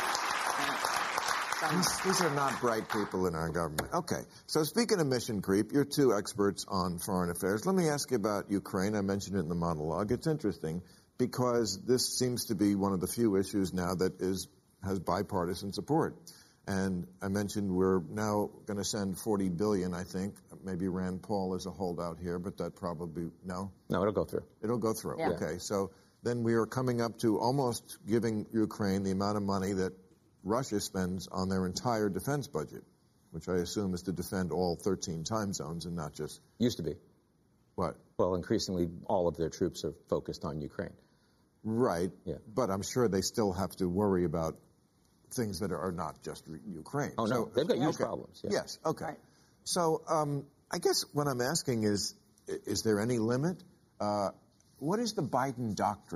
These, these are not bright people in our government. Okay, so speaking of mission creep, you're two experts on foreign affairs. Let me ask you about Ukraine. I mentioned it in the monologue. It's interesting because this seems to be one of the few issues now that is has bipartisan support. And I mentioned we're now going to send forty billion dollars, I think. Maybe Rand Paul is a holdout here, but that probably, no? No, it'll go through. It'll go through, yeah. Okay. So then we are coming up to almost giving Ukraine the amount of money that Russia spends on their entire defense budget, which I assume is to defend all thirteen time zones and not just... Used to be. What? Well, increasingly, all of their troops are focused on Ukraine. Right. Yeah. But I'm sure they still have to worry about things that are not just Ukraine. Oh, no. So, They've got huge okay. problems. Yeah. Yes. Okay. Right. So um, I guess what I'm asking is, is there any limit? Uh, what is the Biden doctrine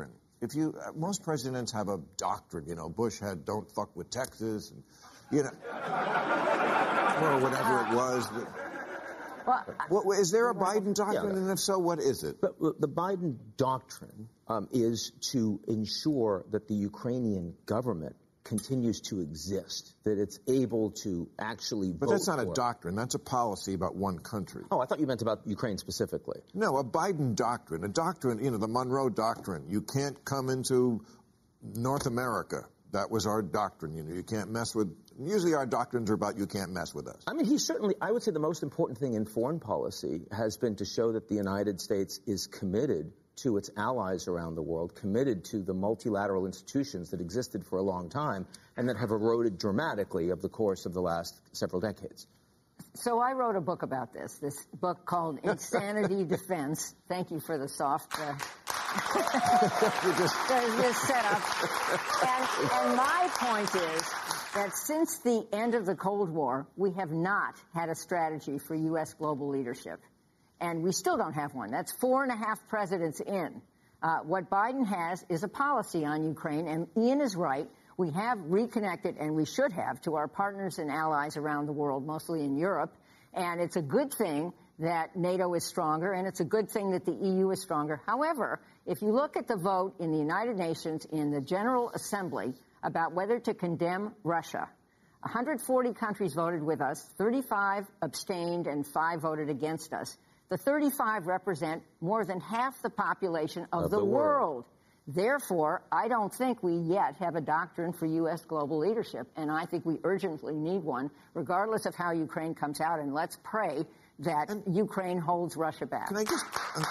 if you, uh, most presidents have a doctrine, you know, Bush had don't fuck with Texas, and, you know, or whatever it was. Well, what, is there a Biden doctrine, yeah, and if so, what is it? But the Biden doctrine um, is to ensure that the Ukrainian government continues to exist, that it's able to actually vote. But that's not for a doctrine. That's a policy about one country. Oh, I thought you meant about Ukraine specifically. No, a Biden doctrine. A doctrine, you know, the Monroe Doctrine. You can't come into North America. That was our doctrine. You know, you can't mess with... Usually our doctrines are about you can't mess with us. I mean, he certainly... I would say the most important thing in foreign policy has been to show that the United States is committed to its allies around the world, committed to the multilateral institutions that existed for a long time and that have eroded dramatically over the course of the last several decades. So I wrote a book about this, this book called Insanity Defense. Thank you for the soft... Uh, just... this setup. And, and my point is that since the end of the Cold War, we have not had a strategy for U S global leadership. And we still don't have one. That's four and a half presidents in. Uh, what Biden has is a policy on Ukraine, and Ian is right. We have reconnected, and we should have, to our partners and allies around the world, mostly in Europe. And it's a good thing that NATO is stronger, and it's a good thing that the E U is stronger. However, if you look at the vote in the United Nations in the General Assembly about whether to condemn Russia, one hundred forty countries voted with us, thirty-five abstained, and five voted against us. The thirty-five represent more than half the population of, of the, the world. world. Therefore, I don't think we yet have a doctrine for U S global leadership, and I think we urgently need one, regardless of how Ukraine comes out, and let's pray that and Ukraine holds Russia back. Can I just... Uh,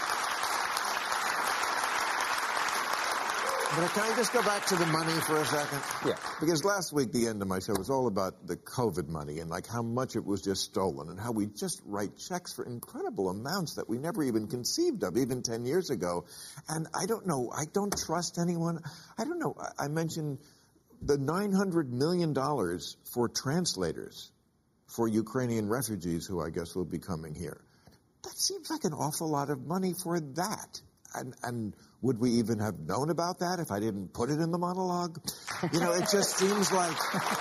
but can I just go back to the money for a second? Yeah. Because last week, the end of my show was all about the COVID money and, like, how much it was just stolen and how we just write checks for incredible amounts that we never even conceived of, even ten years ago. And I don't know. I don't trust anyone. I don't know. I, I mentioned the nine hundred million dollars for translators for Ukrainian refugees who I guess will be coming here. That seems like an awful lot of money for that. And, and would we even have known about that if I didn't put it in the monologue? You know, it just seems like,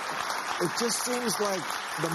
it just seems like the...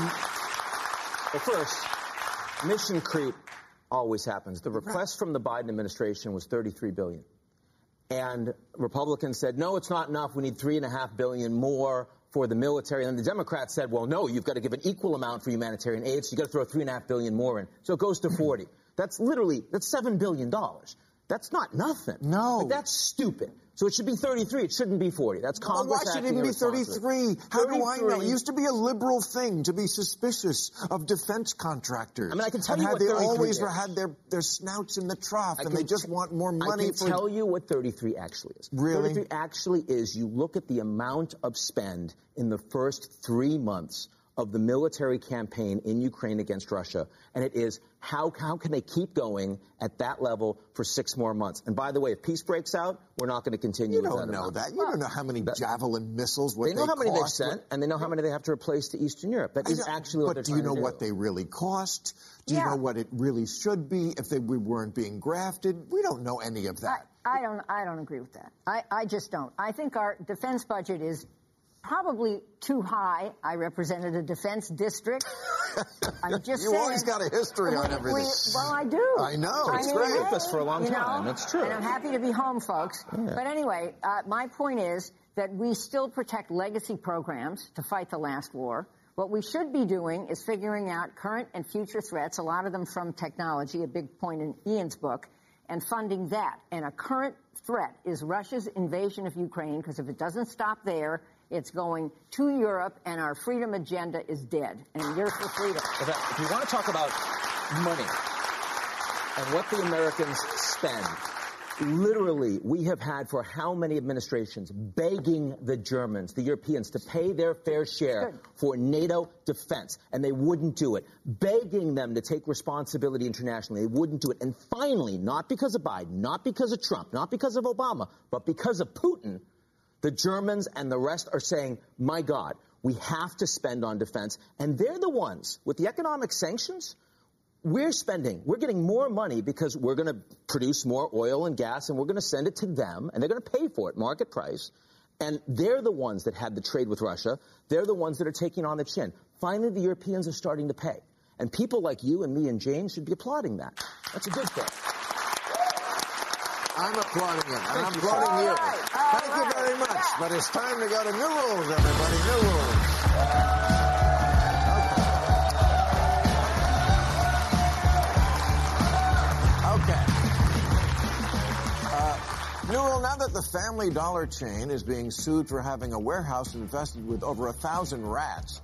Well, first, mission creep always happens. The request from the Biden administration was thirty-three billion dollars. And Republicans said, no, it's not enough. We need three and a half billion dollars more for the military. And then the Democrats said, well, no, you've got to give an equal amount for humanitarian aid, so you've got to throw three and a half billion dollars more in. So it goes to forty. That's literally, that's seven billion dollars. That's not nothing. No. But that's stupid. So it should be thirty-three. It shouldn't be forty. That's Congress. Well, why should it even be thirty-three? How do I know? It used to be a liberal thing to be suspicious of defense contractors. I mean, I can tell and you how what they thirty-three always is. had their, their snouts in the trough, I and they just want more money. I can for... tell you what thirty-three actually is. Really? thirty-three actually is, you look at the amount of spend in the first three months of the military campaign in Ukraine against Russia, and it is how how can they keep going at that level for six more months? And by the way, if peace breaks out, we're not going to continue You with don't that know amount. that. You don't know how many that, Javelin missiles, what they know they how many they've cost, sent, what... and they know how many they have to replace to Eastern Europe. That is actually what but they're do you trying know to do. what they really cost? Do Yeah. you know what it really should be if they, we weren't being grafted? We don't know any of that. I, I don't. I don't agree with that. I, I just don't. I think our defense budget is probably too high. I represented a defense district. I'm just you saying. always got a history on everything. We, well, I do. I know. I It's mean, great. hey, You've with us for a long you know, time. That's true. And I'm happy to be home, folks. Yeah. But anyway, uh, my point is that we still protect legacy programs to fight the last war. What we should be doing is figuring out current and future threats, a lot of them from technology, a big point in Ian's book, and funding that. And a current threat is Russia's invasion of Ukraine, because if it doesn't stop there, it's going to Europe, and our freedom agenda is dead. And you're for freedom. If you want to talk about money and what the Americans spend, literally, we have had for how many administrations begging the Germans, the Europeans, to pay their fair share Good. for NATO defense, and they wouldn't do it. Begging them to take responsibility internationally, they wouldn't do it. And finally, not because of Biden, not because of Trump, not because of Obama, but because of Putin, the Germans and the rest are saying, my God, we have to spend on defense. And they're the ones, with the economic sanctions, we're spending, we're getting more money because we're going to produce more oil and gas, and we're going to send it to them, and they're going to pay for it, market price. And they're the ones that had the trade with Russia. They're the ones that are taking on the chin. Finally, the Europeans are starting to pay. And people like you and me and James should be applauding that. That's a good thing. I'm applauding it, and I'm applauding you. Right. Thank right. you very much. Yeah. But it's time to go to new rules, everybody. New rules. Okay. Uh, new rule, now that the Family Dollar chain is being sued for having a warehouse infested with over a thousand rats,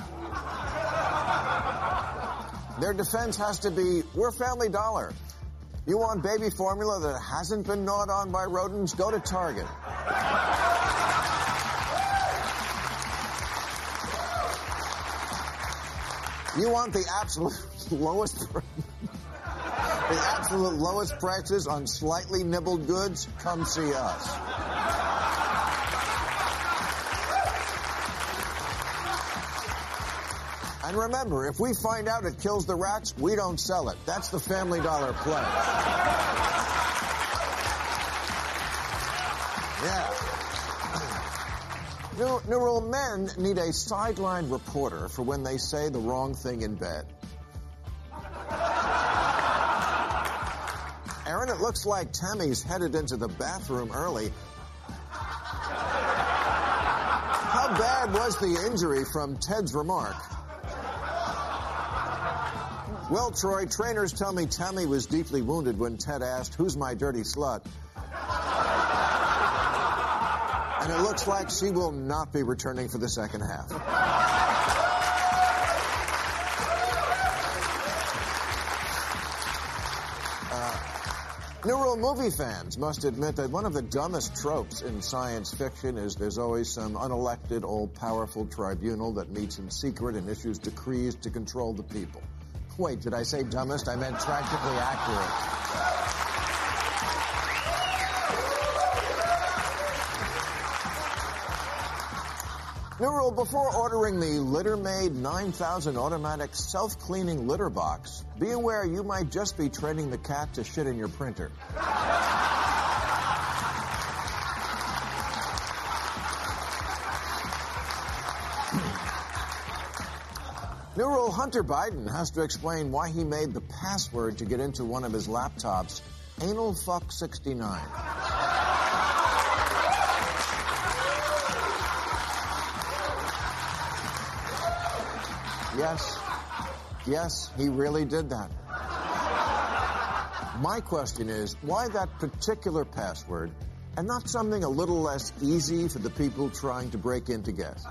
their defense has to be, we're Family Dollar. You want baby formula that hasn't been gnawed on by rodents? Go to Target. You want the absolute lowest the absolute lowest prices on slightly nibbled goods? Come see us. And remember, if we find out it kills the rats, we don't sell it. That's the Family Dollar pledge. Yeah. New, new rule, men need a sideline reporter for when they say the wrong thing in bed. Aaron, it looks like Tammy's headed into the bathroom early. How bad was the injury from Ted's remark? Well, Troy, trainers tell me Tammy was deeply wounded when Ted asked, who's my dirty slut? And it looks like she will not be returning for the second half. Uh, New Rule movie fans must admit that one of the dumbest tropes in science fiction is there's always some unelected, all-powerful tribunal that meets in secret and issues decrees to control the people. Wait, did I say dumbest? I meant practically accurate. New rule, before ordering the LitterMaid nine thousand automatic self-cleaning litter box, be aware you might just be training the cat to shit in your printer. New rule, Hunter Biden has to explain why he made the password to get into one of his laptops anal fuck sixty-nine. Yes, yes, he really did that. My question is, why that particular password and not something a little less easy for the people trying to break in to guess?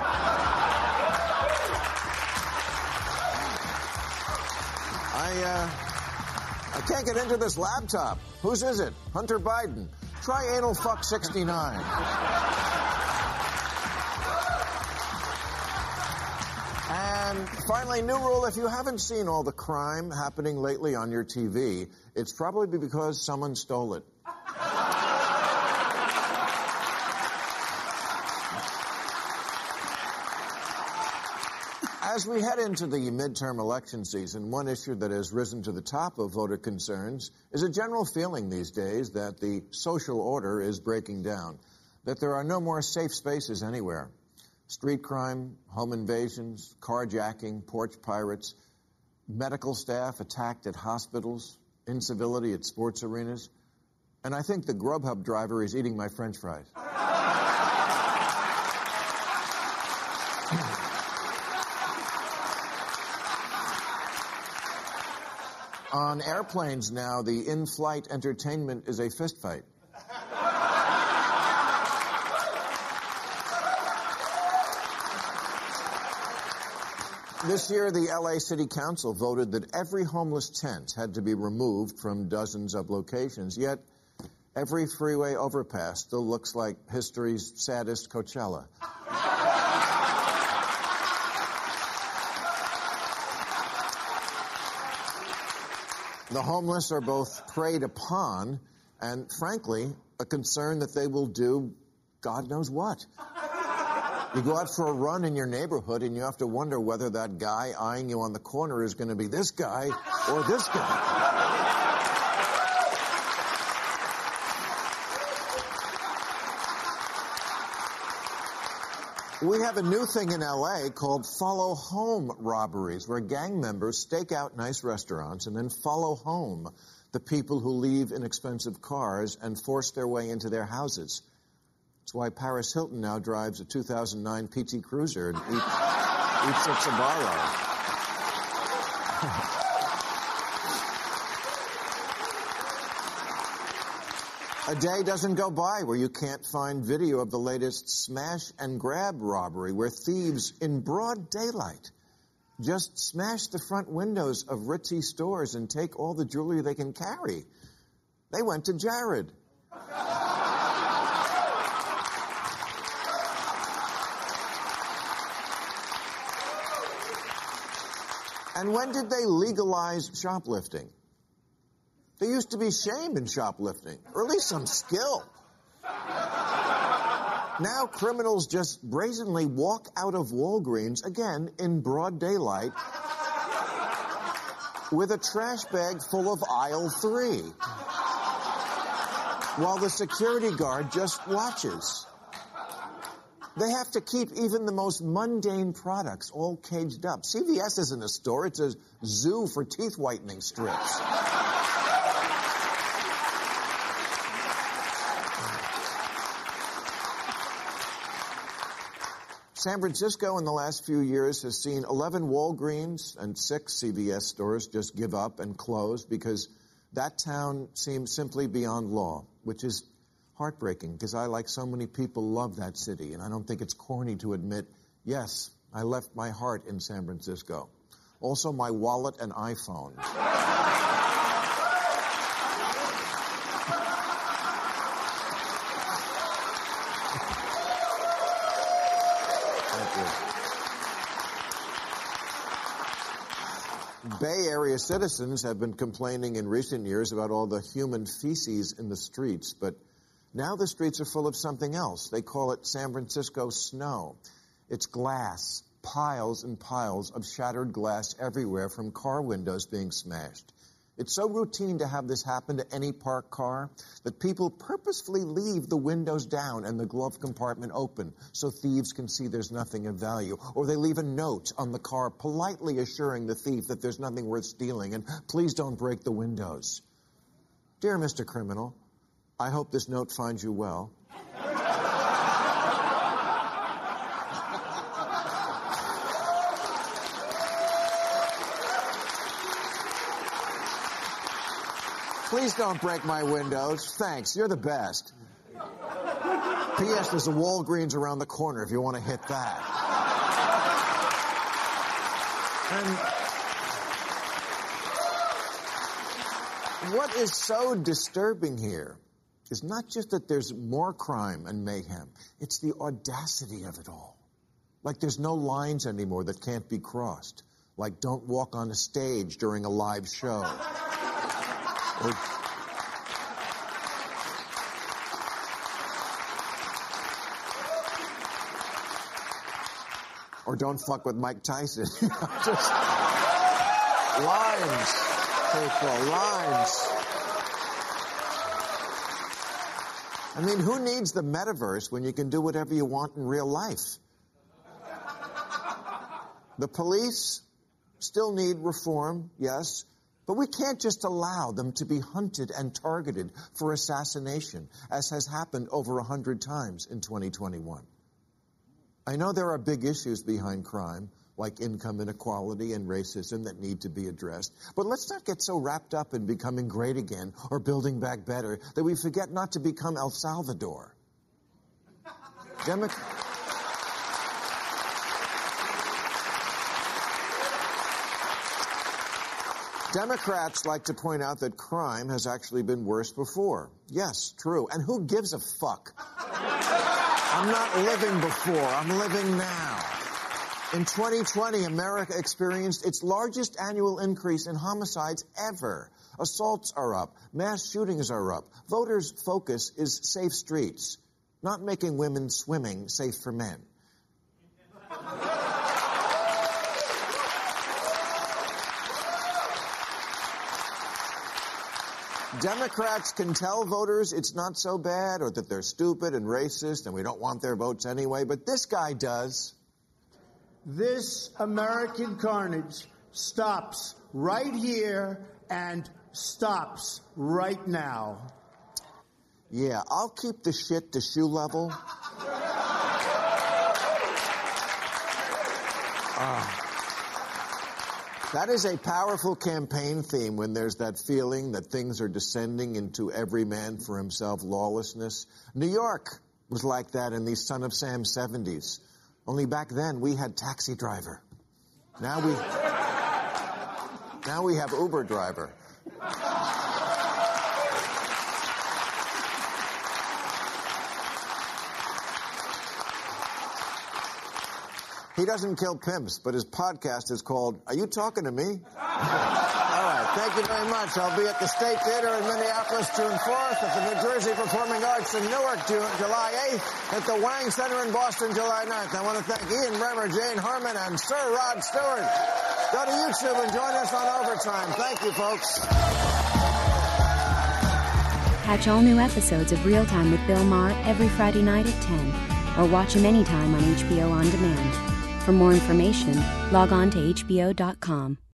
I, uh, I can't get into this laptop. Whose is it? Hunter Biden. Try anal fuck sixty-nine. And finally, new rule, if you haven't seen all the crime happening lately on your T V, it's probably because someone stole it. As we head into the midterm election season, one issue that has risen to the top of voter concerns is a general feeling these days that the social order is breaking down, that there are no more safe spaces anywhere. Street crime, home invasions, carjacking, porch pirates, medical staff attacked at hospitals, incivility at sports arenas. And I think the Grubhub driver is eating my French fries. On airplanes now, the in-flight entertainment is a fistfight. This year, the L A City Council voted that every homeless tent had to be removed from dozens of locations, yet every freeway overpass still looks like history's saddest Coachella. The homeless are both preyed upon and, frankly, a concern that they will do God knows what. You go out for a run in your neighborhood and you have to wonder whether that guy eyeing you on the corner is going to be this guy or this guy. We have a new thing in L A called follow home robberies, where gang members stake out nice restaurants and then follow home the people who leave in expensive cars and force their way into their houses. That's why Paris Hilton now drives a two thousand nine P T Cruiser and eats, eats at Sbarro. A day doesn't go by where you can't find video of the latest smash and grab robbery, where thieves in broad daylight just smash the front windows of ritzy stores and take all the jewelry they can carry. They went to Jared. And when did they legalize shoplifting? There used to be shame in shoplifting, or at least some skill. Now criminals just brazenly walk out of Walgreens, again, in broad daylight, with a trash bag full of aisle three, while the security guard just watches. They have to keep even the most mundane products all caged up. C V S isn't a store, it's a zoo for teeth whitening strips. San Francisco in the last few years has seen eleven Walgreens and six C V S stores just give up and close because that town seems simply beyond law, which is heartbreaking because I, like so many people, love that city, and I don't think it's corny to admit, yes, I left my heart in San Francisco. Also my wallet and iPhone. Bay Area citizens have been complaining in recent years about all the human feces in the streets, but now the streets are full of something else. They call it San Francisco snow. It's glass, piles and piles of shattered glass everywhere from car windows being smashed. It's so routine to have this happen to any parked car that people purposefully leave the windows down and the glove compartment open so thieves can see there's nothing of value. Or they leave a note on the car politely assuring the thief that there's nothing worth stealing and please don't break the windows. Dear Mister Criminal, I hope this note finds you well. Please don't break my windows. Thanks, you're the best. P S There's a Walgreens around the corner if you want to hit that. And what is so disturbing here is not just that there's more crime and mayhem, it's the audacity of it all. Like there's no lines anymore that can't be crossed. Like don't walk on a stage during a live show. Or, or don't fuck with Mike Tyson. Just lines, people, lines. I mean, who needs the metaverse when you can do whatever you want in real life? The police still need reform, yes. But we can't just allow them to be hunted and targeted for assassination, as has happened over a hundred times in twenty twenty-one. I know there are big issues behind crime, like income inequality and racism that need to be addressed. But let's not get so wrapped up in becoming great again or building back better that we forget not to become El Salvador. Demo- Democrats like to point out that crime has actually been worse before. Yes, true. And who gives a fuck? I'm not living before. I'm living now. In twenty twenty, America experienced its largest annual increase in homicides ever. Assaults are up. Mass shootings are up. Voters' focus is safe streets, not making women swimming safe for men. Democrats can tell voters it's not so bad or that they're stupid and racist and we don't want their votes anyway, but this guy does. This American carnage stops right here and stops right now. Yeah, I'll keep the shit to shoe level. uh, that is a powerful campaign theme when there's that feeling that things are descending into every man for himself lawlessness. New York was like that in the Son of Sam seventies. Only back then we had taxi driver. Now we now we have Uber driver. He doesn't kill pimps, but his podcast is called Are You Talking to Me? All right, thank you very much. I'll be at the State Theater in Minneapolis June fourth, at the New Jersey Performing Arts in Newark June, July eighth, at the Wang Center in Boston July ninth. I want to thank Ian Bremmer, Jane Harmon, and Sir Rod Stewart. Go to YouTube and join us on Overtime. Thank you, folks. Catch all new episodes of Real Time with Bill Maher every Friday night at ten, or watch him anytime on H B O On Demand. For more information, log on to H B O dot com.